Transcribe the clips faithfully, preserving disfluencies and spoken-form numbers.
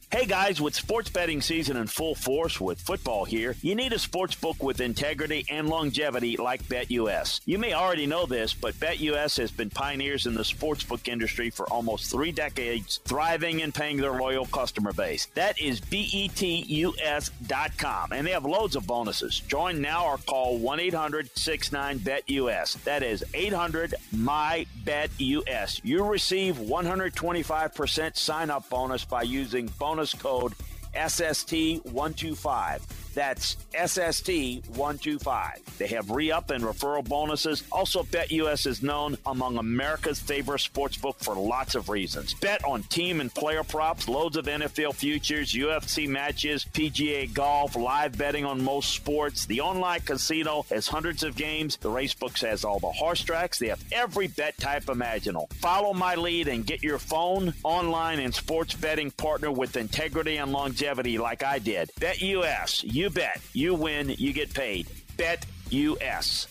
Hey guys, with sports betting season in full force with football here, you need a sports book with integrity and longevity like BetUS. You may already know this, but BetUS has been pioneers in the sportsbook industry for almost three decades, thriving and paying their loyal customer base. That is B E T U S dot com, and they have loads of bonuses. Join now or call one eight hundred six nine bet U S. That is eight hundred M Y B E T U S. You receive one hundred twenty-five percent sign-up bonus by using bonus code S S T one two five. That's S S T one two five. They have re-up and referral bonuses. Also, BetUS is known among America's favorite sportsbook for lots of reasons. Bet on team and player props, loads of N F L futures, U F C matches, P G A golf, live betting on most sports. The online casino has hundreds of games. The racebooks has all the horse tracks. They have every bet type imaginable. Follow my lead and get your phone, online, and sports betting partner with integrity and longevity like I did. BetUS. You bet. You win. You get paid. BetUS.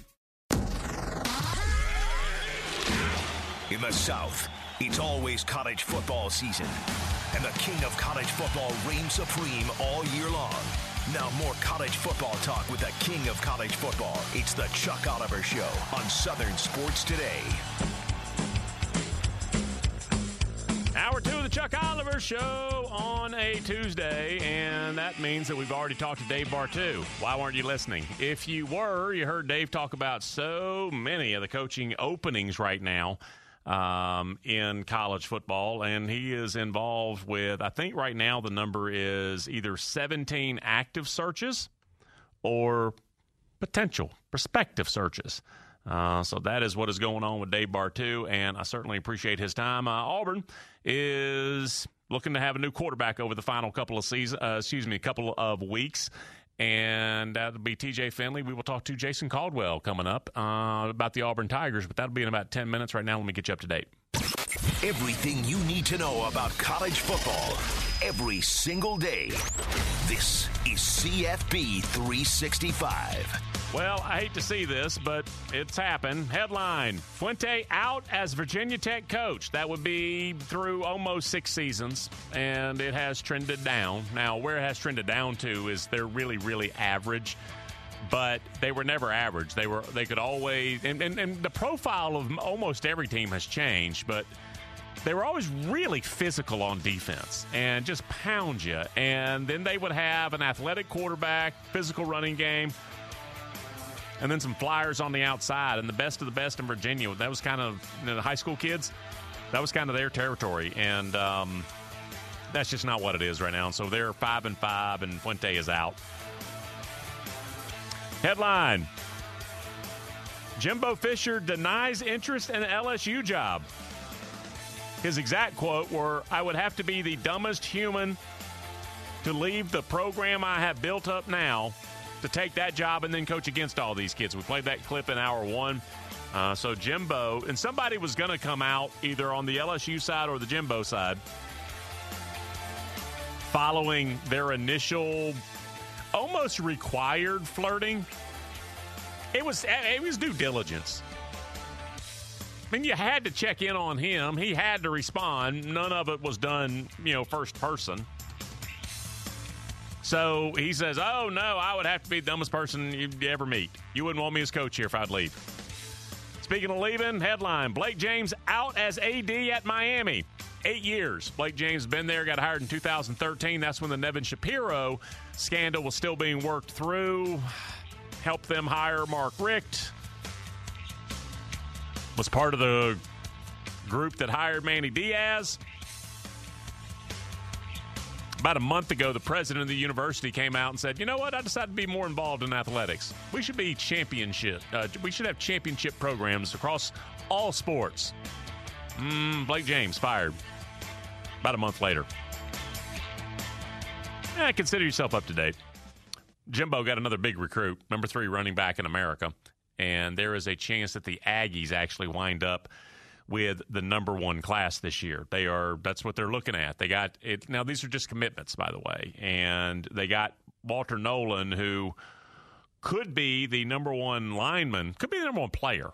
In the South, it's always college football season, and the king of college football reigns supreme all year long. Now more college football talk with the king of college football. It's the Chuck Oliver Show on Southern Sports Today. Hour two of the Chuck Oliver Show on a Tuesday, and that means that we've already talked to Dave Bartoo. Why weren't you listening? If you were, you heard Dave talk about so many of the coaching openings right now um, in college football, and he is involved with, I think right now the number is either seventeen active searches or potential prospective searches. Uh, so that is what is going on with Dave Bartoo, and I certainly appreciate his time. Uh, Auburn is looking to have a new quarterback over the final couple of season, uh, excuse me, a couple of weeks, and that'll be T J Finley. We will talk to Jason Caldwell coming up uh, about the Auburn Tigers, but that'll be in about ten minutes. Right now, let me get you up to date. Everything you need to know about college football every single day. This is C F B three sixty-five. Well, I hate to see this, but it's happened. Headline, Fuente out as Virginia Tech coach. That would be through almost six seasons, and it has trended down. Now, where it has trended down to is they're really, really average, but they were never average. They were they could always, and, and, and the profile of almost every team has changed, but they were always really physical on defense and just pound you. And then they would have an athletic quarterback, physical running game, and then some flyers on the outside, and the best of the best in Virginia. That was kind of, you know, the high school kids, that was kind of their territory, and um, that's just not what it is right now. So they're five and five, and Fuente is out. Headline, Jimbo Fisher denies interest in an L S U job. His exact quote were, "I would have to be the dumbest human to leave the program I have built up now to take that job and then coach against all these kids." We played that clip in hour one. Uh, so Jimbo, and somebody was going to come out either on the L S U side or the Jimbo side following their initial almost required flirting. It was, it was due diligence. I mean, you had to check in on him. He had to respond. None of it was done, you know, first person. So he says, oh, no, I would have to be the dumbest person you'd ever meet. You wouldn't want me as coach here if I'd leave. Speaking of leaving, headline, Blake James out as A D at Miami. Eight years. Blake James has been there, got hired in two thousand thirteen. That's when the Nevin Shapiro scandal was still being worked through. Helped them hire Mark Richt. Was part of the group that hired Manny Diaz. About a month ago, the president of the university came out and said, you know what, I decided to be more involved in athletics. We should be championship. Uh, we should have championship programs across all sports. Mm, Blake James fired about a month later. Eh, consider yourself up to date. Jimbo got another big recruit, number three running back in America. And there is a chance that the Aggies actually wind up with the number one class this year. They are, that's what they're looking at. They got it. Now, these are just commitments, by the way. And they got Walter Nolan, who could be the number one lineman, could be the number one player,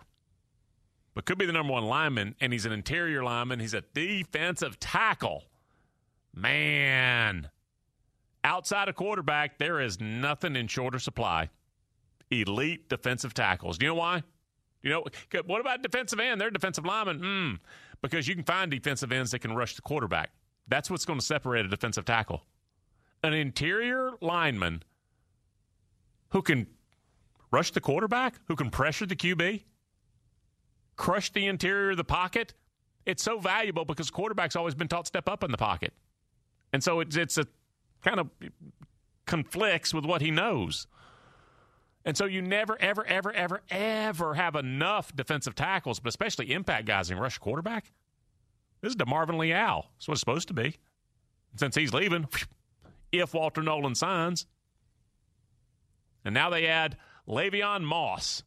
but could be the number one lineman. And he's an interior lineman. He's a defensive tackle. Man, outside of quarterback, there is nothing in shorter supply. Elite defensive tackles. Do you know why? You know, what about defensive end? They're defensive linemen. Mm, because you can find defensive ends that can rush the quarterback. That's what's going to separate a defensive tackle. An interior lineman who can rush the quarterback, who can pressure the Q B, crush the interior of the pocket. It's so valuable because quarterback's always been taught to step up in the pocket. And so it's, it's a kind of conflicts with what he knows. And so you never, ever, ever, ever, ever have enough defensive tackles, but especially impact guys in rush quarterback. This is DeMarvin Leal. That's what it's supposed to be. Since he's leaving, if Walter Nolan signs. And now they add Le'Veon Moss.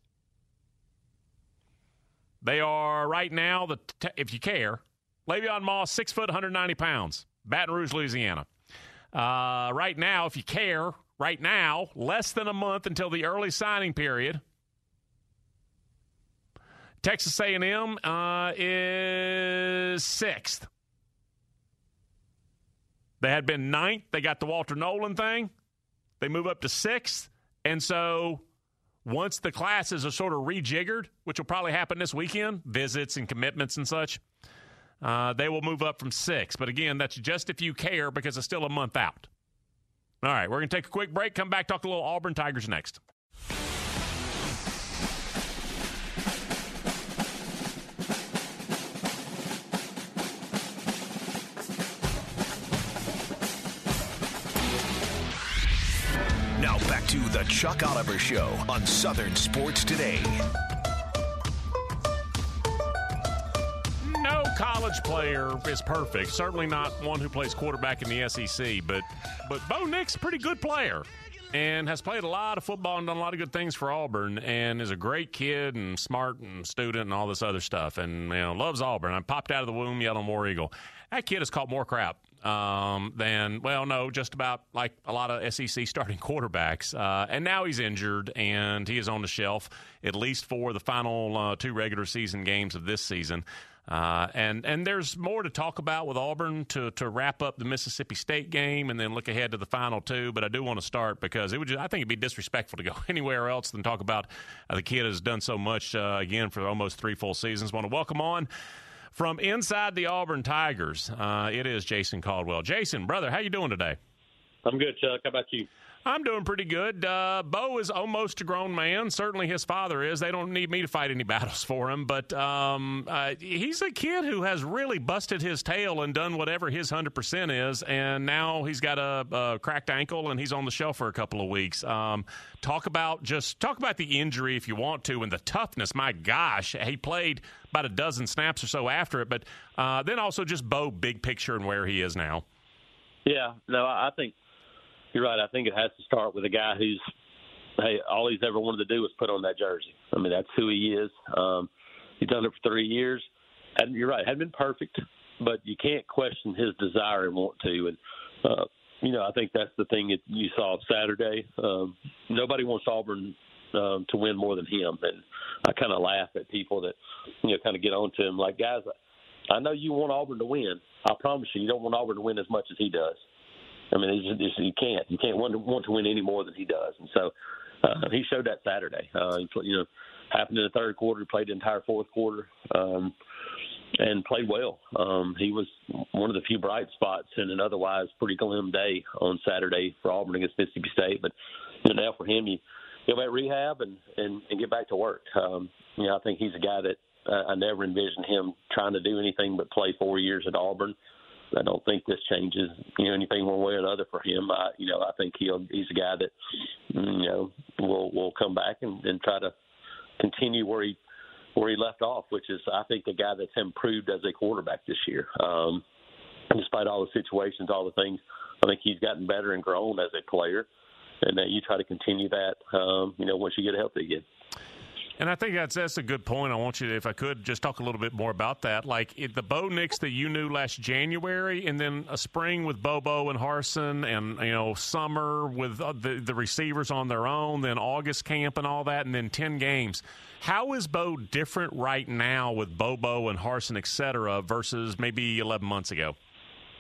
They are right now, the t- if you care, Le'Veon Moss, six foot, one hundred ninety pounds, Baton Rouge, Louisiana. Uh, right now, if you care, right now, less than a month until the early signing period. Texas A and M uh, is sixth. They had been ninth. They got the Walter Nolan thing. They move up to sixth. And so once the classes are sort of rejiggered, which will probably happen this weekend, visits and commitments and such, uh, they will move up from sixth. But again, that's just if you care because it's still a month out. All right, we're going to take a quick break, come back, talk a little Auburn Tigers next. Now back to the Chuck Oliver Show on Southern Sports Today. No college player is perfect. Certainly not one who plays quarterback in the S E C, but but Bo Nix's a pretty good player and has played a lot of football and done a lot of good things for Auburn and is a great kid and smart and student and all this other stuff and, you know, loves Auburn. I popped out of the womb yelling War Eagle. That kid has caught more crap um, than, well, no, just about like a lot of S E C starting quarterbacks. Uh, and now he's injured and he is on the shelf, at least for the final uh, two regular season games of this season. Uh, and and there's more to talk about with Auburn to to wrap up the Mississippi State game and then look ahead to the final two. But I do want to start because it would just, I think it'd be disrespectful to go anywhere else than talk about uh, the kid has done so much uh, again for almost three full seasons. Want to welcome on from inside the Auburn Tigers. Uh, it is Jason Caldwell. Jason, brother, how you doing today? I'm good, Chuck. How about you? I'm doing pretty good. Uh, Bo is almost a grown man. Certainly his father is. They don't need me to fight any battles for him. But um, uh, he's a kid who has really busted his tail and done whatever his one hundred percent is. And now he's got a, a cracked ankle and he's on the shelf for a couple of weeks. Um, talk about just talk about the injury if you want to and the toughness. My gosh, he played about a dozen snaps or so after it. But uh, then also just Bo, big picture and where he is now. Yeah, no, I think you're right. I think it has to start with a guy who's, hey, all he's ever wanted to do was put on that jersey. I mean, that's who he is. Um, he's done it for three years. And you're right, it hadn't been perfect, but you can't question his desire and want to. And, uh, you know, I think that's the thing that you saw Saturday. Um, nobody wants Auburn um, to win more than him. And I kind of laugh at people that, you know, kind of get on to him like, guys, I know you want Auburn to win. I promise you, you don't want Auburn to win as much as he does. I mean, it's, it's, you can't. You can't want to, want to win any more than he does. And so uh, he showed that Saturday. Uh, he, you know, happened in the third quarter. He played the entire fourth quarter um, and played well. Um, he was one of the few bright spots in an otherwise pretty glim day on Saturday for Auburn against Mississippi State. But you know, now for him, you go back rehab and, and, and get back to work. Um, you know, I think he's a guy that uh, I never envisioned him trying to do anything but play four years at Auburn. I don't think this changes, you know, anything one way or another for him. I, you know, I think he'll he's a guy that, you know, will will come back and, and try to continue where he where he left off, which is I think the guy that's improved as a quarterback this year. Um, despite all the situations, all the things, I think he's gotten better and grown as a player, and that you try to continue that, um, you know, once you get healthy again. And I think that's that's a good point. I want you to, if I could, just talk a little bit more about that. Like it, the Bo Nix that you knew last January, and then a spring with Bobo and Harsin, and you know summer with the the receivers on their own, then August camp and all that, and then ten games. How is Bo different right now with Bobo and Harsin, et cetera, versus maybe eleven months ago?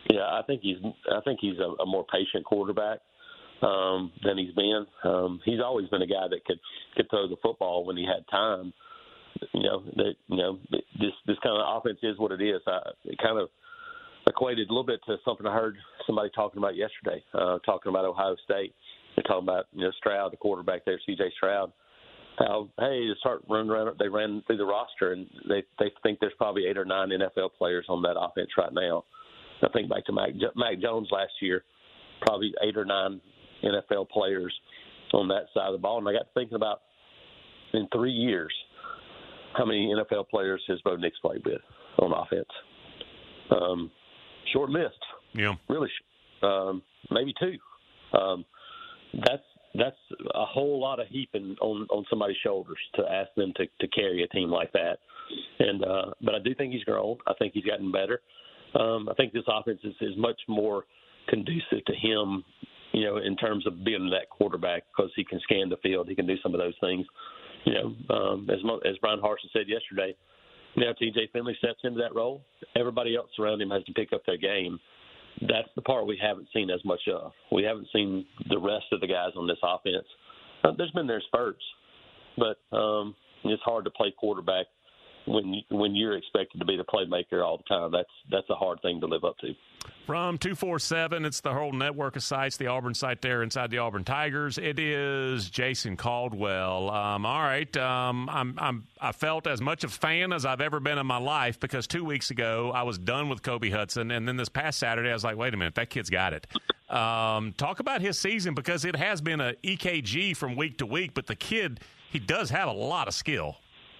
Yeah, I think he's I think he's a, a more patient quarterback um, than he's been. Um, he's always been a guy that could could throw the football when he had time. You know that you know this this kind of offense is what it is. I, it kind of equated a little bit to something I heard somebody talking about yesterday, uh, talking about Ohio State. They're talking about you know Stroud, the quarterback there, C J Stroud. How hey, they start running around. They ran through the roster, and they they think there's probably eight or nine N F L players on that offense right now. I think back to Mac, Mac Jones last year, probably eight or nine N F L players on that side of the ball. And I got thinking about in three years, how many N F L players has Bo Nix played with on offense? Um, short list. Yeah, really, um, maybe two. Um, that's that's a whole lot of heaping on, on somebody's shoulders to ask them to, to carry a team like that. And uh, but I do think he's grown. I think he's gotten better. Um, I think this offense is, is much more conducive to him, you know, in terms of being that quarterback because he can scan the field. He can do some of those things. You know, um, as as Brian Harsin said yesterday, now T J Finley steps into that role. Everybody else around him has to pick up their game. That's the part we haven't seen as much of. We haven't seen the rest of the guys on this offense. Uh, there's been their spurts, but um, it's hard to play quarterback when you, when you're expected to be the playmaker all the time. That's that's a hard thing to live up to. From two forty-seven, it's the whole network of sites, the Auburn site there inside the Auburn Tigers. It is Jason Caldwell. Um, all right, um, I'm, I'm, I felt as much a fan as I've ever been in my life because two weeks ago I was done with Kobe Hudson, and then this past Saturday I was like, wait a minute, that kid's got it. Um, talk about his season because it has been a E K G from week to week, but the kid, he does have a lot of skill.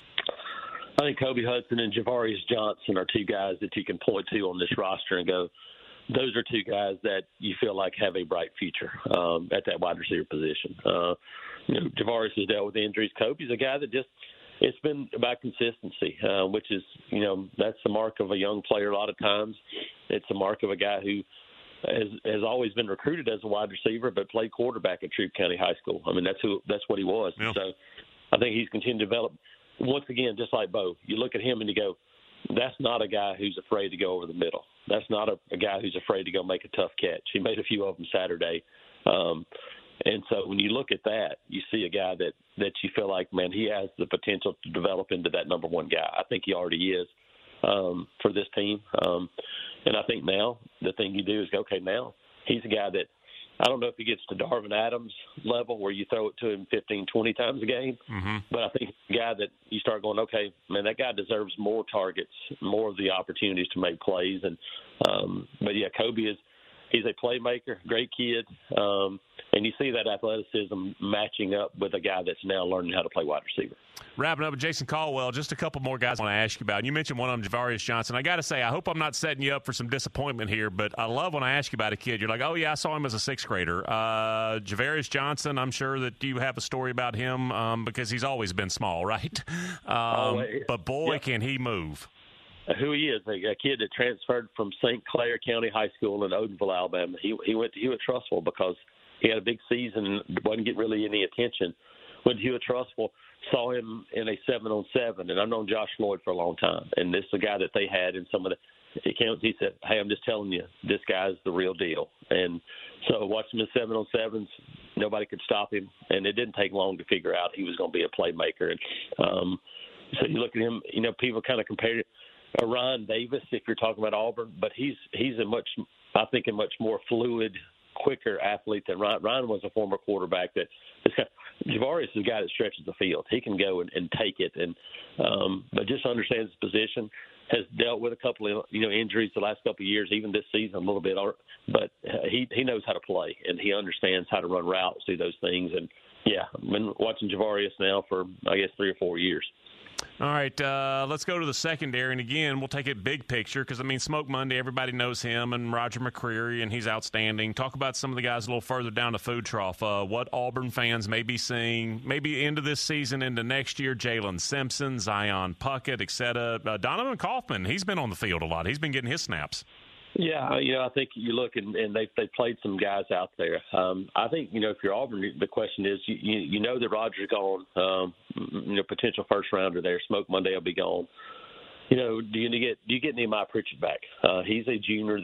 I think Kobe Hudson and Javarius Johnson are two guys that you can point to on this roster and go, those are two guys that you feel like have a bright future um, at that wide receiver position. Uh, you know, Javarius has dealt with injuries. Kobe's a guy that just it's been about consistency, uh, which is, you know, that's the mark of a young player a lot of times. It's the mark of a guy who has, has always been recruited as a wide receiver but played quarterback at Troup County High School. I mean, that's who that's what he was. Yeah. So I think he's continued to develop. Once again, just like Bo, you look at him and you go, that's not a guy who's afraid to go over the middle. That's not a, a guy who's afraid to go make a tough catch. He made a few of them Saturday. Um, and so when you look at that, you see a guy that, that you feel like, man, he has the potential to develop into that number one guy. I think he already is um, for this team. Um, and I think now the thing you do is go, okay, now he's a guy that, I don't know if he gets to Darvin Adams level where you throw it to him fifteen, twenty times a game, mm-hmm. but I think the guy that you start going, okay, man, that guy deserves more targets, more of the opportunities to make plays. And um, but, yeah, Kobe is he's a playmaker, great kid, um, and you see that athleticism matching up with a guy that's now learning how to play wide receiver. Wrapping up with Jason Caldwell, just a couple more guys I want to ask you about. You mentioned one of them, Javarius Johnson. I got to say, I hope I'm not setting you up for some disappointment here, but I love when I ask you about a kid. You're like, oh, yeah, I saw him as a sixth grader. Uh, Javarius Johnson, I'm sure that you have a story about him um, because he's always been small, right? Um, Always. But, boy, Yep. can he move. Who he is, a, a kid that transferred from Saint Clair County High School in Odenville, Alabama. He he went to Hewitt-Trussville because he had a big season and wasn't getting really any attention. Went to Hewitt-Trussville, saw him in a seven on seven, and I've known Josh Floyd for a long time. And this is a guy that they had in some of the he came, he said, hey, I'm just telling you, this guy's the real deal. And so watching him in seven on sevens, nobody could stop him, and it didn't take long to figure out he was going to be a playmaker. And um, so you look at him, you know, people kind of compare it. Uh, Ryan Davis, if you're talking about Auburn, but he's he's a much, I think, a much more fluid, quicker athlete than Ryan. Ryan was a former quarterback that this guy, Javarius is a guy that stretches the field. He can go and, and take it, and um, but just understands his position. Has dealt with a couple of you know injuries the last couple of years, even this season a little bit. But he he knows how to play, and he understands how to run routes, do those things. And yeah, I've been watching Javarius now for I guess three or four years. All right, uh, let's go to the secondary. And, again, we'll take it big picture because, I mean, Smoke Monday, everybody knows him, and Roger McCreary, and he's outstanding. Talk about some of the guys a little further down the food trough. Uh, what Auburn fans may be seeing, maybe into this season, into next year, Jalen Simpson, Zion Puckett, et cetera. Uh, Donovan Kaufman, he's been on the field a lot. He's been getting his snaps. Yeah, you know, I think you look and, and they they played some guys out there. Um, I think you know if you're Auburn, the question is you you, you know that Roger's gone. Um, you know, potential first rounder there. Smoke Monday will be gone. You know, do you get do you get Nehemiah Pritchard back? Uh, he's a junior that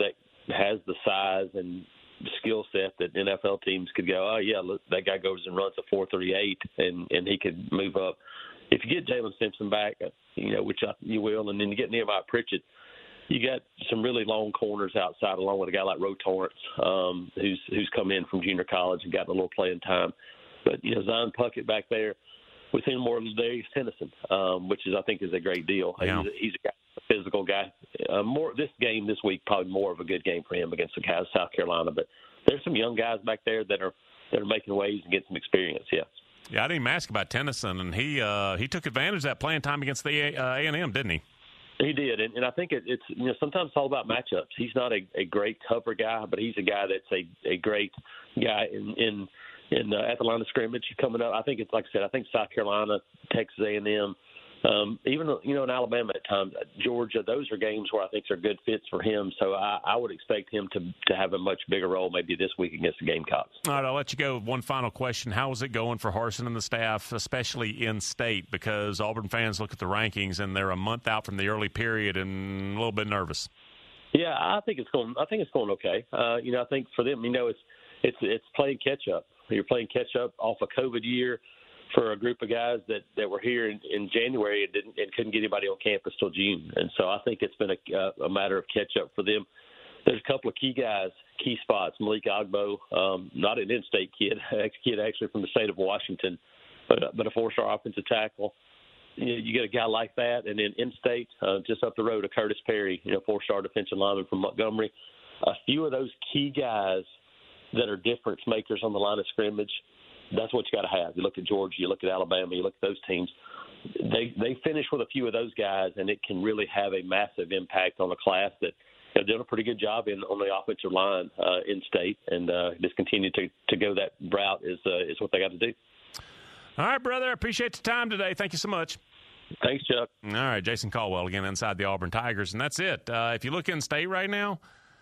has the size and skill set that N F L teams could go, oh, yeah, look, that guy goes and runs a four three eight, and, and he could move up. If you get Jalen Simpson back, you know, which you will, and then you get Nehemiah Pritchett, you got some really long corners outside, along with a guy like Ro Torrance, um, who's who's come in from junior college and got a little playing time. But, you know, Zion Puckett back there, we've seen more of Darius Tennyson, um, which is I think is a great deal. Yeah. He's, a, he's a, guy, a physical guy. Uh, more this game this week, probably more of a good game for him against the guys South Carolina. But there's some young guys back there that are that are making waves and getting some experience, yes. Yeah, I didn't even ask about Tennyson, and he uh, he took advantage of that playing time against the uh, A and M, didn't he? He did, and, and I think it, it's you know sometimes it's all about matchups. He's not a, a great cover guy, but he's a guy that's a, a great guy in in, in uh, at the line of scrimmage coming up. I think it's like I said. I think South Carolina, Texas A and M, um, even you know in Alabama at times, Georgia. Those are games where I think are good fits for him. So I, I would expect him to to have a much bigger role maybe this week against the Gamecocks. All right, I'll let you go. One final question: how is it going for Harsin and the staff, especially in state? Because Auburn fans look at the rankings and they're a month out from the early period and a little bit nervous. Yeah, I think it's going. I think it's going okay. Uh, you know, I think for them, you know, it's it's it's playing catch up. You're playing catch up off a COVID year for a group of guys that, that were here in, in January and didn't and couldn't get anybody on campus till June. And so I think it's been a, uh, a matter of catch up for them. There's a couple of key guys, key spots. Malik Agbo, um, not an in-state kid, a kid actually from the state of Washington, but but a four-star offensive tackle. You know, you get a guy like that, and then in-state, uh, just up the road, a Curtis Perry, you know, four-star defensive lineman from Montgomery. A few of those key guys that are difference makers on the line of scrimmage, that's what you got to have. You look at Georgia, you look at Alabama, you look at those teams. They they finish with a few of those guys, and it can really have a massive impact on a class that they're doing a pretty good job in on the offensive line uh, in state, and uh, just continue to, to go that route is uh, is what they got to do. All right, brother. I appreciate the time today. Thank you so much. Thanks, Chuck. All right, Jason Caldwell again inside the Auburn Tigers, and that's it. Uh, if you look in state right now,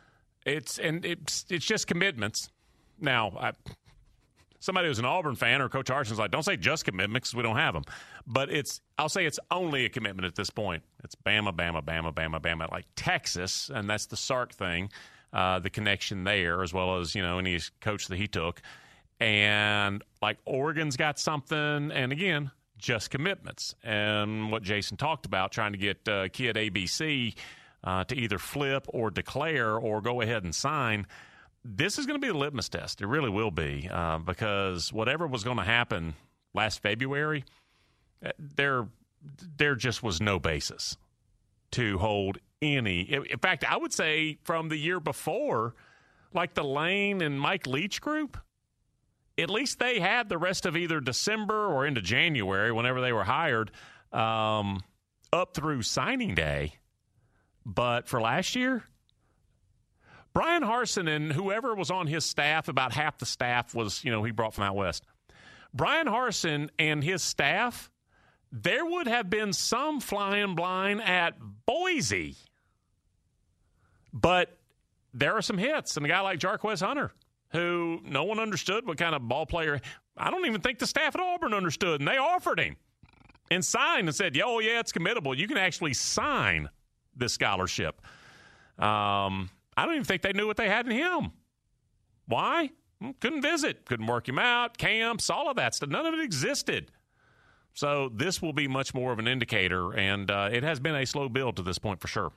it's and it's it's just commitments. Now, I, somebody who's an Auburn fan or Coach Harsin's like, don't say just commitments because we don't have them. But it's I'll say it's only a commitment at this point. It's Bama, Bama, Bama, Bama, Bama, like Texas, and that's the Sark thing, uh, the connection there, as well as, you know, any coach that he took. And, like, Oregon's got something, and, again, just commitments. And what Jason talked about, trying to get uh, kid A B C uh, to either flip or declare or go ahead and sign. This is going to be the litmus test. It really will be, uh, because whatever was going to happen last February, there there just was no basis to hold any. In fact, I would say from the year before, like the Lane and Mike Leach group, at least they had the rest of either December or into January, whenever they were hired, um, up through signing day. But for last year, Brian Harsin and whoever was on his staff, about half the staff was, you know, he brought from out west. Brian Harsin and his staff, there would have been some flying blind at Boise. But there are some hits. And a guy like Jarquez Hunter, who no one understood what kind of ball player. I don't even think the staff at Auburn understood. And they offered him and signed and said, oh, yeah, it's committable. You can actually sign this scholarship. Um, I don't even think they knew what they had in him. Why? Couldn't visit. Couldn't work him out. Camps, all of that stuff. None of it existed. So this will be much more of an indicator, and uh, it has been a slow build to this point for sure.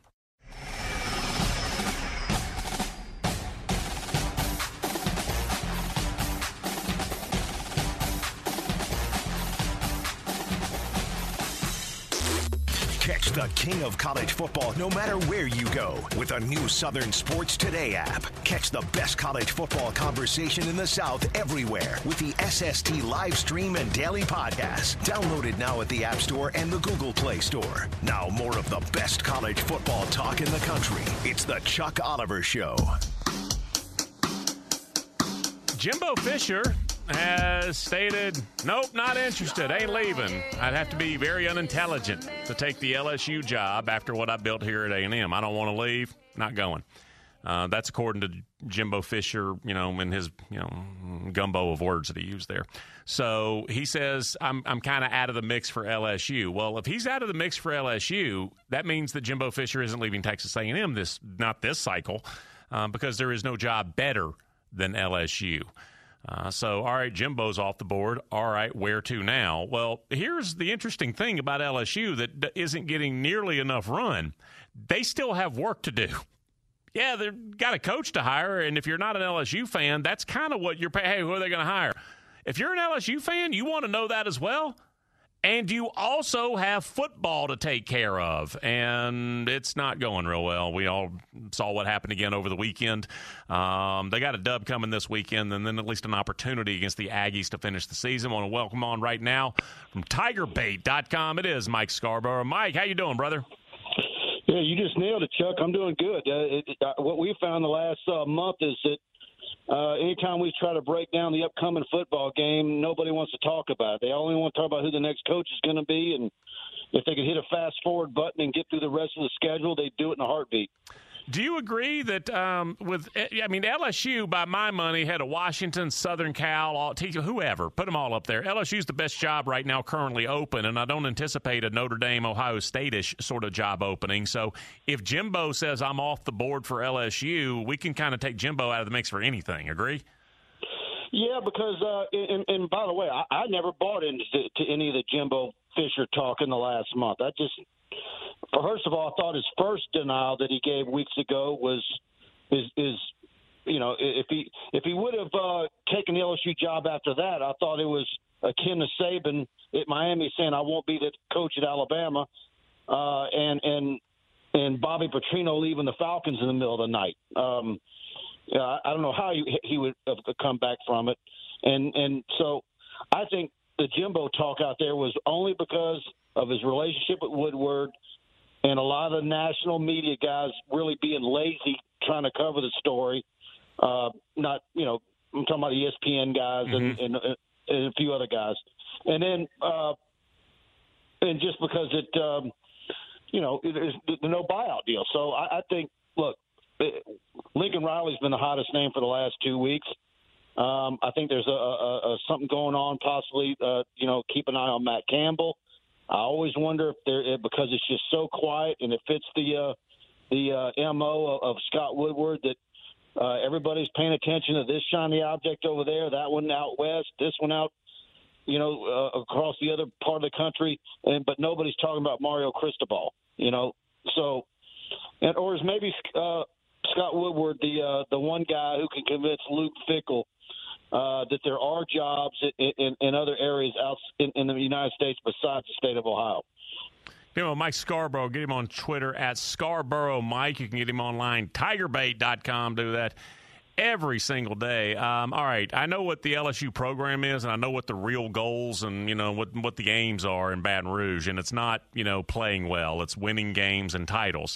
Catch the king of college football no matter where you go with a new Southern Sports Today app. Catch the best college football conversation in the South everywhere with the S S T live stream and daily podcast. Download it now at the App Store and the Google Play Store. Now more of the best college football talk in the country. It's the Chuck Oliver Show. Jimbo Fisher has stated, nope, not interested, ain't leaving. I'd have to be very unintelligent to take the L S U job after what I built here at A and M. I don't want to leave, not going. Uh, that's according to Jimbo Fisher, you know, in his, you know, gumbo of words that he used there. So he says, I'm I'm kind of out of the mix for L S U. Well, if he's out of the mix for L S U, that means that Jimbo Fisher isn't leaving Texas A and M this, not this cycle. um, because there is no job better than L S U. Uh, so, all right, Jimbo's off the board. All right, where to now? Well, here's the interesting thing about L S U that isn't getting nearly enough run. They still have work to do. Yeah, they've got a coach to hire, and if you're not an L S U fan, that's kind of what you're paying. Hey, who are they going to hire? If you're an L S U fan, you want to know that as well. And you also have football to take care of, and it's not going real well. We all saw what happened again over the weekend. Um, they got a dub coming this weekend, and then at least an opportunity against the Aggies to finish the season. I want to welcome on right now from Tiger Bait dot com. It is Mike Scarborough. Mike, how you doing, brother? Yeah, you just nailed it, Chuck. I'm doing good. Uh, it, uh, what we found the last uh, month is that Uh, anytime we try to break down the upcoming football game, nobody wants to talk about it. They only want to talk about who the next coach is going to be, and if they could hit a fast-forward button and get through the rest of the schedule, they'd do it in a heartbeat. Do you agree that um, with – I mean, L S U, by my money, had a Washington, Southern Cal, all, whoever, put them all up there. L S U's the best job right now currently open, and I don't anticipate a Notre Dame, Ohio State-ish sort of job opening. So if Jimbo says I'm off the board for L S U, we can kind of take Jimbo out of the mix for anything. Agree? Yeah, because uh, – and, and by the way, I, I never bought into to any of the Jimbo Fisher talk in the last month. I just – First of all, I thought his first denial that he gave weeks ago was is is you know if he if he would have uh, taken the L S U job after that, I thought it was akin to Saban at Miami saying I won't be the coach at Alabama, uh, and and and Bobby Petrino leaving the Falcons in the middle of the night. Um, yeah, I don't know how he, he would have come back from it, and and so I think the Jimbo talk out there was only because of his relationship with Woodward. And a lot of the national media guys really being lazy trying to cover the story. Uh, not, you know, I'm talking about the E S P N guys mm-hmm. and, and, and a few other guys. And then, uh, and just because it, um, you know, there's no buyout deal. So I, I think, look, Lincoln Riley's been the hottest name for the last two weeks. Um, I think there's a, a, a something going on, possibly, uh, you know, keep an eye on Matt Campbell. I always wonder if they're because it's just so quiet and it fits the uh, the uh, M O of, of Scott Woodward that uh, everybody's paying attention to this shiny object over there, that one out west, this one out, you know, uh, across the other part of the country, and but nobody's talking about Mario Cristobal, you know. So, and or is maybe uh, Scott Woodward the uh, the one guy who can convince Luke Fickell Uh, that there are jobs in, in, in other areas out in, in the United States besides the state of Ohio. You know, Mike Scarborough, get him on Twitter at Scarborough Mike. You can get him online, Tiger Bait dot com. Do that every single day. Um, all right, I know what the L S U program is, and I know what the real goals and, you know, what what the aims are in Baton Rouge, and it's not, you know, playing well. It's winning games and titles.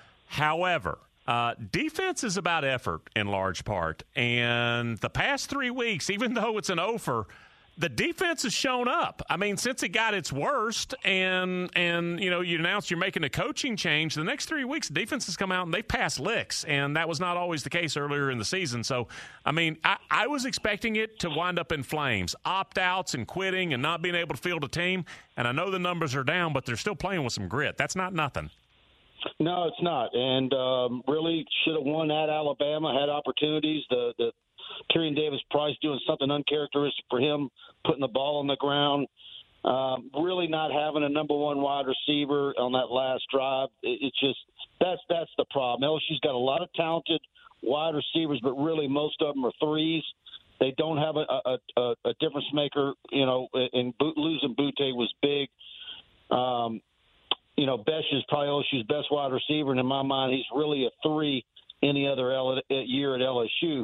However, Uh, defense is about effort in large part. And the past three weeks, even though it's an offer, the defense has shown up. I mean, since it got its worst and, and you know, you announced you're making a coaching change, the next three weeks, the defense has come out and they've passed licks. And that was not always the case earlier in the season. So, I mean, I, I was expecting it to wind up in flames, opt-outs and quitting and not being able to field a team. And I know the numbers are down, but they're still playing with some grit. That's not nothing. No, it's not, and um, really should have won at Alabama. Had opportunities. The the Tyrion Davis-Price doing something uncharacteristic for him, putting the ball on the ground. Um, really not having a number one wide receiver on that last drive. It, it's just that's that's the problem. L S U's got a lot of talented wide receivers, but really most of them are threes. They don't have a a, a, a difference maker. You know, and losing Butte was big. Um, You know, Besh is probably L S U's best wide receiver, and in my mind, he's really a three any other L- year at L S U.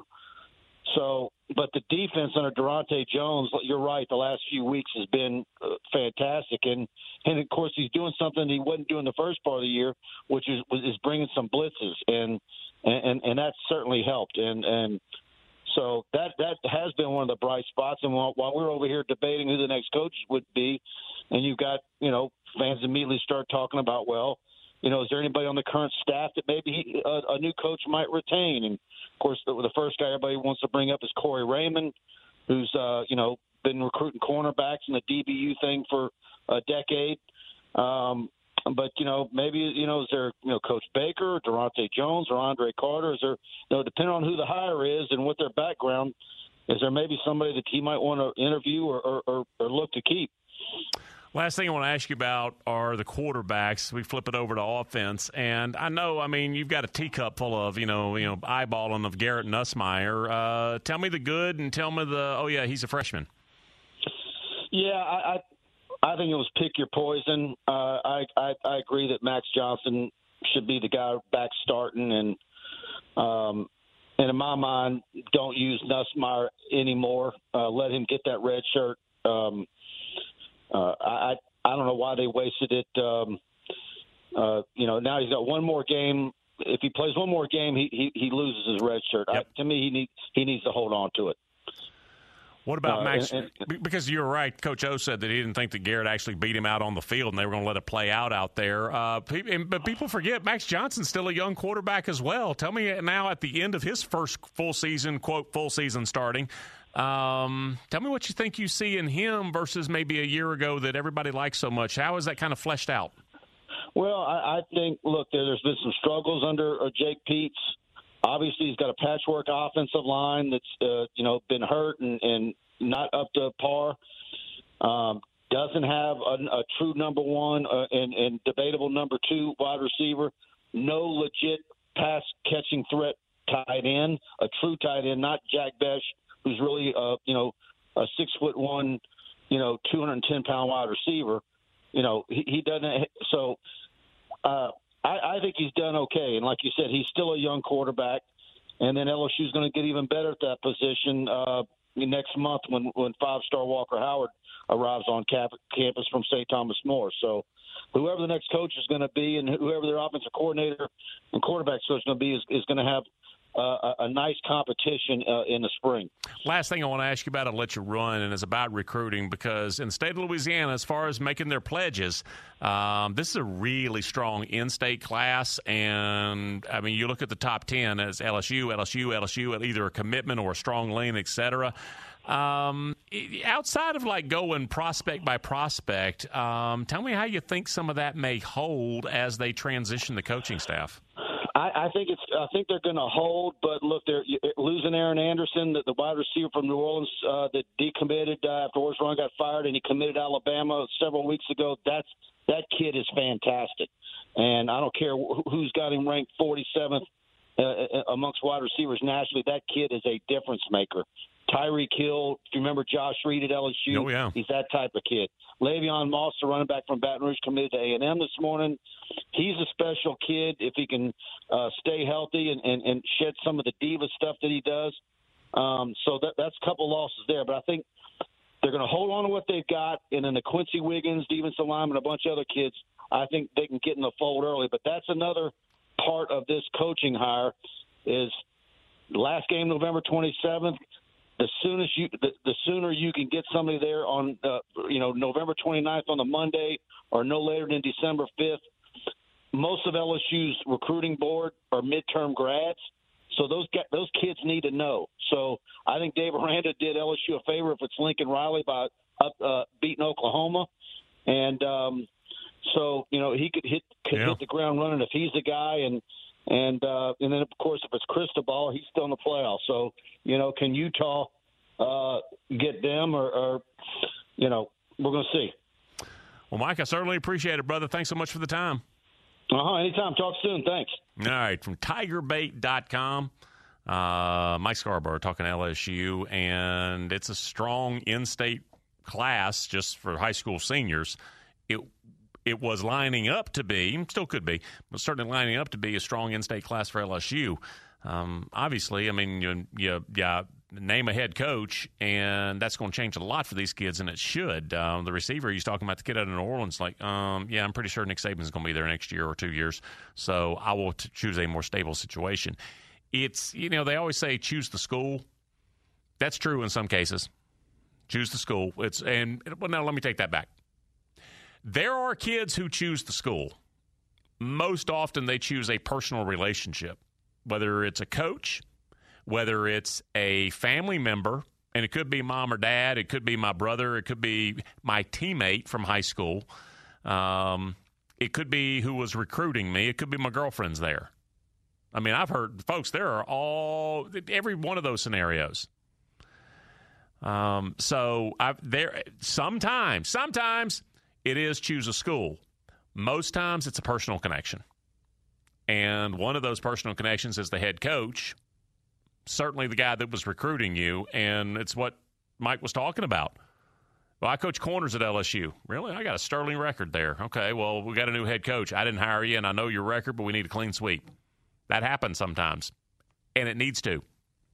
So, but the defense under Durante Jones, you're right, the last few weeks has been uh, fantastic, and and of course he's doing something he wasn't doing the first part of the year, which is is bringing some blitzes, and and and that's certainly helped, and and so that that has been one of the bright spots. And while, while we're over here debating who the next coach would be, and you've got, you know, fans immediately start talking about, well, you know, is there anybody on the current staff that maybe he, a, a new coach might retain? And, of course, the, the first guy everybody wants to bring up is Corey Raymond, who's, uh, you know, been recruiting cornerbacks in the D B U thing for a decade. Um, But, you know, maybe, you know, is there, you know, Coach Baker, Durante Jones, or Andre Carter? Is there, you know, depending on who the hire is and what their background, is there maybe somebody that he might want to interview or, or, or, or look to keep? Last thing I want to ask you about are the quarterbacks. We flip it over to offense, and I know, I mean, you've got a teacup full of, you know, you know, eyeballing of Garrett Nussmeier. Uh, tell me the good, and tell me the, oh yeah, he's a freshman. Yeah, I, I, I think it was pick your poison. Uh, I, I, I agree that Max Johnson should be the guy back starting, and um, and in my mind, don't use Nussmeier anymore. Uh, let him get that red shirt. Um, Uh, I I don't know why they wasted it. Um, uh, you know, now he's got one more game. If he plays one more game, he he, he loses his red shirt. Yep. I, to me, he need, he needs to hold on to it. What about uh, Max? And, and, because you're right, Coach O said that he didn't think that Garrett actually beat him out on the field, and they were going to let it play out out there. Uh, but people forget Max Johnson's still a young quarterback as well. Tell me now, at the end of his first full season, quote full season starting. Um, tell me what you think you see in him versus maybe a year ago that everybody likes so much. How is that kind of fleshed out? Well, I, I think, look, there, there's been some struggles under uh, Jake Peetz. Obviously, he's got a patchwork offensive line that's, uh, you know, been hurt and, and not up to par. Um, doesn't have a, a true number one uh, and, and debatable number two wide receiver. No legit pass-catching threat tight end, a true tight end, not Jack Besh, who's really, uh, you know, a six foot one, you know, two hundred ten pound wide receiver. You know, he, he doesn't. So uh, I, I think he's done okay. And like you said, he's still a young quarterback. And then L S U's going to get even better at that position uh, next month when, when five star Walker Howard arrives on cap- campus from Saint Thomas More. So whoever the next coach is going to be and whoever their offensive coordinator and quarterback coach is going to be is, is going to have Uh, a, a nice competition uh, in the spring. Last thing I want to ask you about, I'll let you run, and it's about recruiting, because in the state of Louisiana, as far as making their pledges, um, this is a really strong in-state class. And, I mean, you look at the top ten as L S U, L S U, L S U, either a commitment or a strong lean, et cetera. Um, outside of, like, going prospect by prospect, um, tell me how you think some of that may hold as they transition the coaching staff. I, I think it's. I think they're going to hold, but look, they're losing Aaron Anderson, the, the wide receiver from New Orleans uh, that decommitted uh, after Orgeron got fired, and he committed Alabama several weeks ago. That's that kid is fantastic, and I don't care wh- who's got him ranked forty-seventh uh, amongst wide receivers nationally. That kid is a difference maker. Tyreek Hill, if you remember Josh Reed at L S U, oh, yeah. He's that type of kid. Le'Veon Moss, the running back from Baton Rouge, committed to A and M this morning. He's a special kid if he can uh, stay healthy and, and, and shed some of the diva stuff that he does. Um, so that, that's a couple losses there. But I think they're going to hold on to what they've got. And then the Quincy Wiggins, defensive lineman, a bunch of other kids, I think they can get in the fold early. But that's another part of this coaching hire is last game November twenty-seventh. The soonest you, the, the sooner you can get somebody there on, uh, you know, November twenty-ninth on the Monday, or no later than December fifth. Most of L S U's recruiting board are midterm grads, so those those kids need to know. So I think Dave Aranda did L S U a favor if it's Lincoln Riley by up, uh, beating Oklahoma, and um, so you know he could hit could yeah. hit the ground running if he's the guy, and. And uh, and then, of course, if it's Cristobal, he's still in the playoffs. So, you know, can Utah uh, get them or, or, you know, we're going to see. Well, Mike, I certainly appreciate it, brother. Thanks so much for the time. Uh-huh. Anytime. Talk soon. Thanks. All right. From tiger bait dot com, uh, Mike Scarborough talking L S U, and it's a strong in-state class just for high school seniors. It It was lining up to be, still could be, but certainly lining up to be a strong in-state class for L S U. Um, obviously, I mean, you, you, you name a head coach, and that's going to change a lot for these kids, and it should. Um, the receiver he's talking about, the kid out of New Orleans, like, um, yeah, I'm pretty sure Nick Saban's going to be there next year or two years, so I will t- choose a more stable situation. It's, you know, they always say choose the school. That's true in some cases. Choose the school. It's and well, now let me take that back. There are kids who choose the school. Most often they choose a personal relationship, whether it's a coach, whether it's a family member, and it could be mom or dad, it could be my brother, it could be my teammate from high school. Um, It could be who was recruiting me. It could be my girlfriend's there. I mean, I've heard, folks, there are all, every one of those scenarios. Um, so I've, there, sometimes, sometimes it is choose a school. Most times it's a personal connection. And one of those personal connections is the head coach, certainly the guy that was recruiting you, and it's what Mike was talking about. Well, I coach corners at L S U. Really? I got a sterling record there. Okay, well, we got a new head coach. I didn't hire you, and I know your record, but we need a clean sweep. That happens sometimes, and it needs to.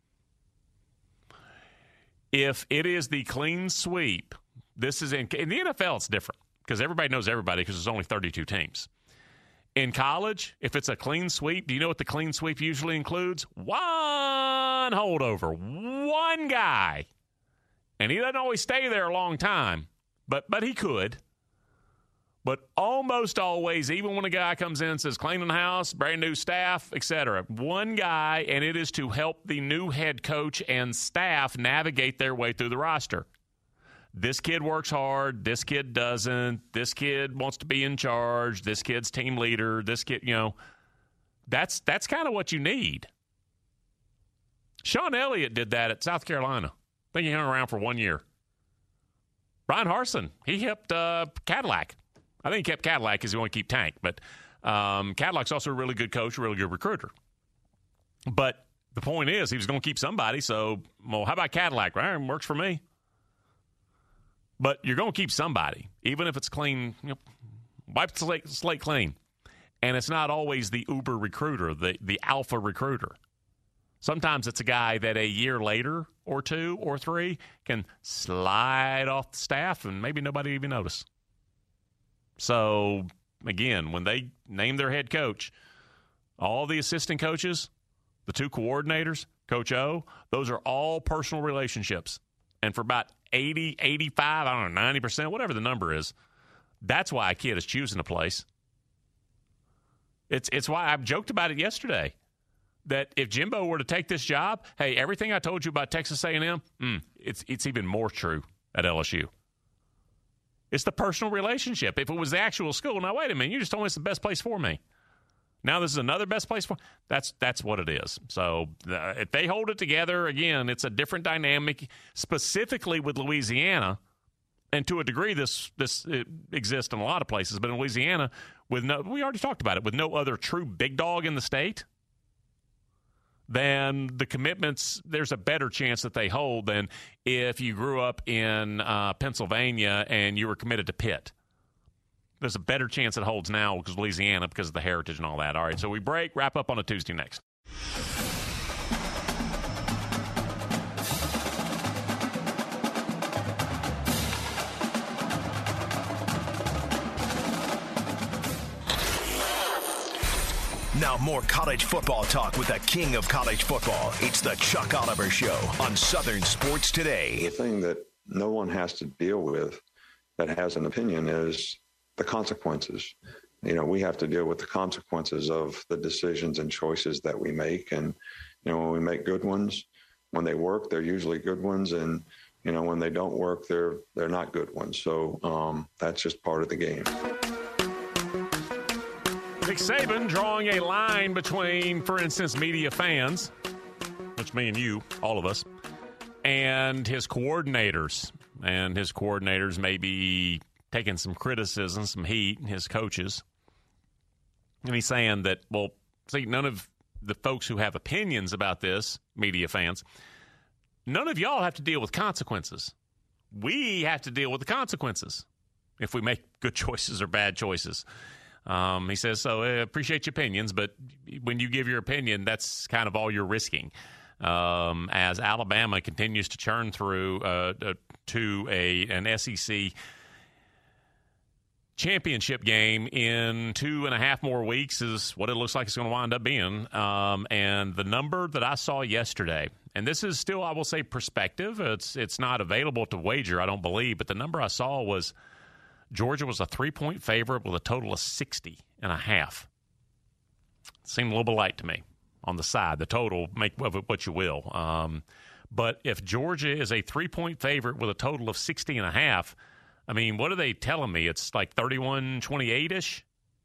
If it is the clean sweep, this is in, in the N F L, it's different because everybody knows everybody because there's only thirty-two teams. In college, if it's a clean sweep, do you know what the clean sweep usually includes? One holdover, one guy. And he doesn't always stay there a long time, but but he could. But almost always, even when a guy comes in and says, cleaning the house, brand new staff, et cetera, one guy, and it is to help the new head coach and staff navigate their way through the roster. This kid works hard. This kid doesn't. This kid wants to be in charge. This kid's team leader. This kid, you know, that's that's kind of what you need. Sean Elliott did that at South Carolina. I think he hung around for one year. Brian Harsin, he helped uh, Cadillac. I think he kept Cadillac because he wanted to keep Tank. But um, Cadillac's also a really good coach, a really good recruiter. But the point is, he was going to keep somebody. So, well, how about Cadillac? Right, works for me. But you're going to keep somebody, even if it's clean. You know, wipe the slate, slate clean. And it's not always the uber recruiter, the, the alpha recruiter. Sometimes it's a guy that a year later or two or three can slide off the staff and maybe nobody even notice. So, again, when they name their head coach, all the assistant coaches, the two coordinators, Coach O, those are all personal relationships. And for about eighty, eighty-five, I don't know, ninety percent, whatever the number is, that's why a kid is choosing a place. It's, it's why I've joked about it yesterday. That if Jimbo were to take this job, hey, everything I told you about Texas A and M, mm, it's it's even more true at L S U. It's the personal relationship. If it was the actual school, now wait a minute, you just told me it's the best place for me. Now this is another best place for that's that's what it is. So uh, if they hold it together, again, it's a different dynamic, specifically with Louisiana, and to a degree this this exists in a lot of places, but in Louisiana, with no, we already talked about it, with no other true big dog in the state. Then the commitments, there's a better chance that they hold than if you grew up in uh, Pennsylvania and you were committed to Pitt. There's a better chance it holds now because Louisiana, because of the heritage and all that. All right, so we break, wrap up on a Tuesday next. Now more college football talk with the king of college football. It's the Chuck Oliver Show on Southern Sports Today. The thing that no one has to deal with that has an opinion is the consequences. You know, we have to deal with the consequences of the decisions and choices that we make. And, you know, when we make good ones, when they work, they're usually good ones. And, you know, when they don't work, they're they're not good ones. So um, that's just part of the game. Nick Saban drawing a line between, for instance, media fans, which me and you, all of us, and his coordinators. And his coordinators may be taking some criticism, some heat, his coaches. And he's saying that, well, see, none of the folks who have opinions about this, media fans, none of y'all have to deal with consequences. We have to deal with the consequences if we make good choices or bad choices. Um, he says, so I appreciate your opinions, but when you give your opinion, that's kind of all you're risking. Um, as Alabama continues to churn through uh, uh, to a an S E C championship game in two and a half more weeks is what it looks like it's going to wind up being. Um, and the number that I saw yesterday, and this is still, I will say, perspective. It's it's not available to wager, I don't believe, but the number I saw was Georgia was a three-point favorite with a total of sixty and a half. Seemed a little bit light to me on the side. The total, make of it what you will. Um, but if Georgia is a three-point favorite with a total of sixty and a half, I mean, what are they telling me? It's like thirty-one twenty-eight-ish?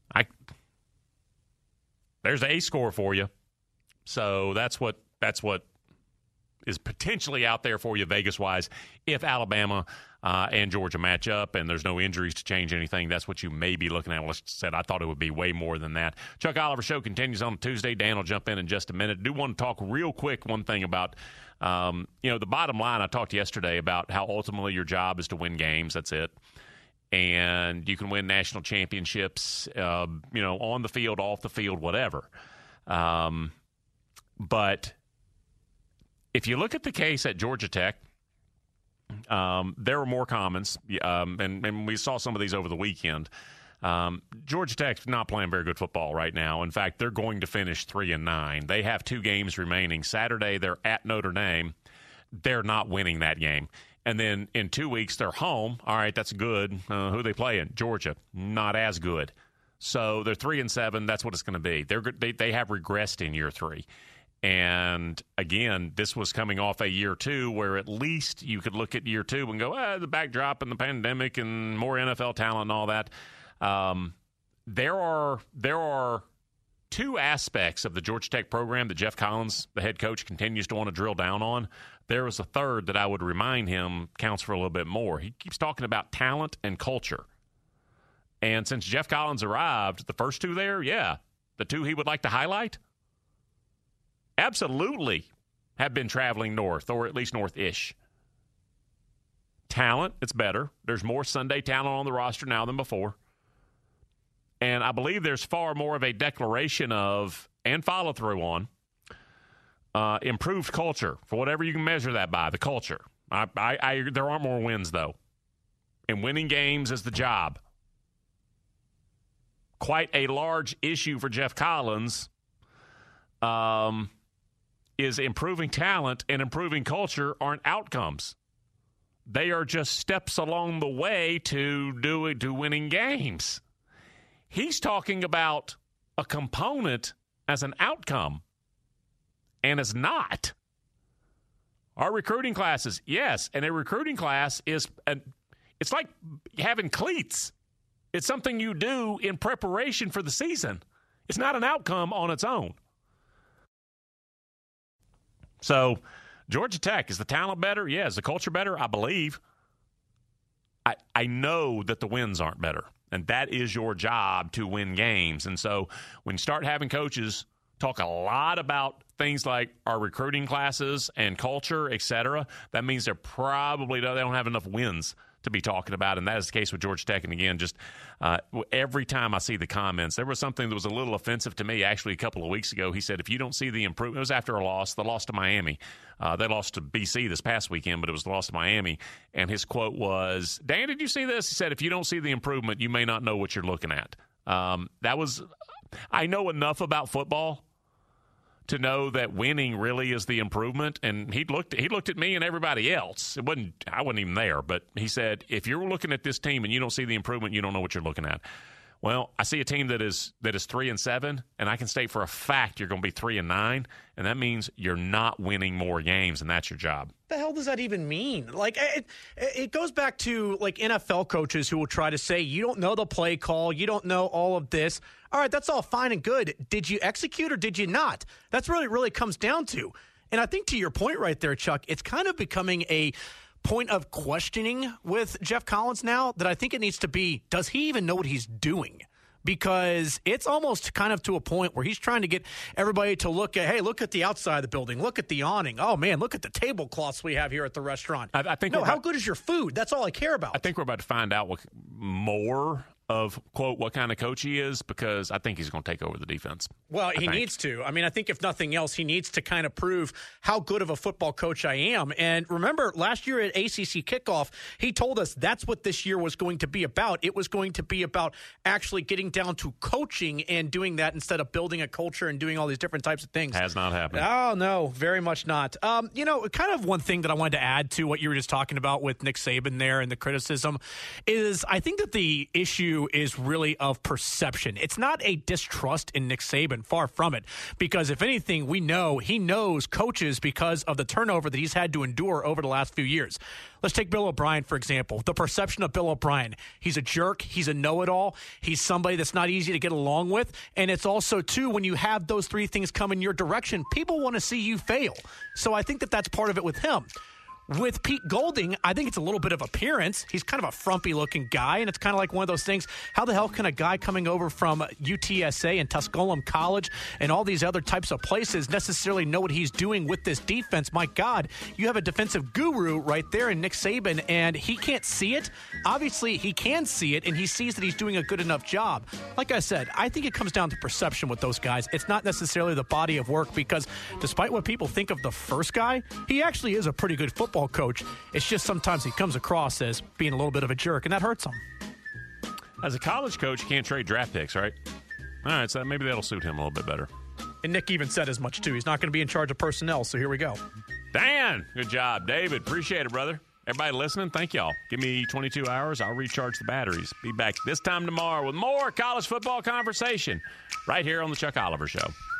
I there's a score for you. So that's what that's what is potentially out there for you Vegas-wise. If Alabama uh, and Georgia match up and there's no injuries to change anything, that's what you may be looking at. Well, I said I thought it would be way more than that. Chuck Oliver Show continues on Tuesday. Dan will jump in in just a minute. I do want to talk real quick one thing about, um, you know, the bottom line. I talked yesterday about how ultimately your job is to win games. That's it. And you can win national championships, uh, you know, on the field, off the field, whatever. Um, but if you look at the case at Georgia Tech, um, there were more comments, um, and, and we saw some of these over the weekend. Um, Georgia Tech's not playing very good football right now. In fact, they're going to finish three and nine. They have two games remaining. Saturday, they're at Notre Dame. They're not winning that game. And then in two weeks, they're home. All right, that's good. Uh, who are they playing? Georgia. Not as good. So they're three and seven. That's what it's going to be. They're they they have regressed in year three. And again, this was coming off a year two where at least you could look at year two and go, ah, the backdrop and the pandemic and more N F L talent and all that. Um, there are there are two aspects of the Georgia Tech program that Jeff Collins, the head coach, continues to want to drill down on. There is a third that I would remind him counts for a little bit more. He keeps talking about talent and culture. And since Jeff Collins arrived, the first two there, yeah, the two he would like to highlight, absolutely have been traveling north, or at least north-ish. Talent, it's better. There's more Sunday talent on the roster now than before. And I believe there's far more of a declaration of, and follow-through on, uh, improved culture, for whatever you can measure that by, the culture. I, I, I, there aren't more wins, though. And winning games is the job. Quite a large issue for Jeff Collins um, is improving talent and improving culture aren't outcomes. They are just steps along the way to do to winning games. He's talking about a component as an outcome and as not. Our recruiting classes, yes, and a recruiting class is a, it's like having cleats. It's something you do in preparation for the season. It's not an outcome on its own. So, Georgia Tech, is the talent better? Yeah. Is the culture better? I believe. I I know that the wins aren't better, and that is your job, to win games. And so when you start having coaches talk a lot about things like our recruiting classes and culture, et cetera, that means they're probably they don't have enough wins to be talking about, and that is the case with Georgia Tech. And again, just uh, every time I see the comments, there was something that was a little offensive to me actually a couple of weeks ago. He said, if you don't see the improvement, it was after a loss, the loss to Miami. Uh, they lost to B C this past weekend, but it was the loss to Miami. And his quote was, Dan, did you see this? He said, if you don't see the improvement, you may not know what you're looking at. Um, that was, I know enough about football to know that winning really is the improvement. And he looked he looked at me and everybody else. It wasn't I wasn't even there, but he said, if you're looking at this team and you don't see the improvement, you don't know what you're looking at. Well, I see a team that is that is three and seven, and I can state for a fact you're going to be three and nine, and that means you're not winning more games, and that's your job. What the hell does that even mean? Like, it, it goes back to like N F L coaches who will try to say you don't know the play call, you don't know all of this. All right, that's all fine and good. Did you execute or did you not? That's really really comes down to. And I think to your point right there, Chuck, it's kind of becoming a point of questioning with Jeff Collins now that I think it needs to be, does he even know what he's doing? Because it's almost kind of to a point where he's trying to get everybody to look at, hey, look at the outside of the building. Look at the awning. Oh, man, look at the tablecloths we have here at the restaurant. I, I think no, about, how good is your food? That's all I care about. I think we're about to find out what more of, quote, what kind of coach he is, because I think he's going to take over the defense. Well, I he think. needs to. I mean, I think if nothing else, he needs to kind of prove how good of a football coach I am. And remember, last year at A C C kickoff, he told us that's what this year was going to be about. It was going to be about actually getting down to coaching and doing that instead of building a culture and doing all these different types of things. Has not happened. Oh, no, very much not. Um, you know, kind of one thing that I wanted to add to what you were just talking about with Nick Saban there and the criticism is I think that the issue too, is really of perception. It's not a distrust in Nick Saban, far from it, because if anything, we know he knows coaches because of the turnover that he's had to endure over the last few years. Let's take Bill O'Brien, for example. The perception of Bill O'Brien. He's a jerk. He's a know-it-all. He's somebody that's not easy to get along with. And it's also, too, when you have those three things come in your direction, people want to see you fail. So I think that that's part of it with him. With Pete Golding, I think it's a little bit of appearance. He's kind of a frumpy-looking guy, and it's kind of like one of those things, how the hell can a guy coming over from U T S A and Tusculum College and all these other types of places necessarily know what he's doing with this defense? My God, you have a defensive guru right there in Nick Saban, and he can't see it. Obviously, he can see it, and he sees that he's doing a good enough job. Like I said, I think it comes down to perception with those guys. It's not necessarily the body of work, because despite what people think of the first guy, he actually is a pretty good football coach. It's just sometimes he comes across as being a little bit of a jerk, and that hurts him. As a college coach, you can't trade draft picks, right? All right, so maybe that'll suit him a little bit better. And Nick even said as much, too. He's not going to be in charge of personnel, so here we go. Dan, good job. David, appreciate it, brother. Everybody listening, thank y'all. Give me twenty-two hours. I'll recharge the batteries. Be back this time tomorrow with more college football conversation right here on the Chuck Oliver Show.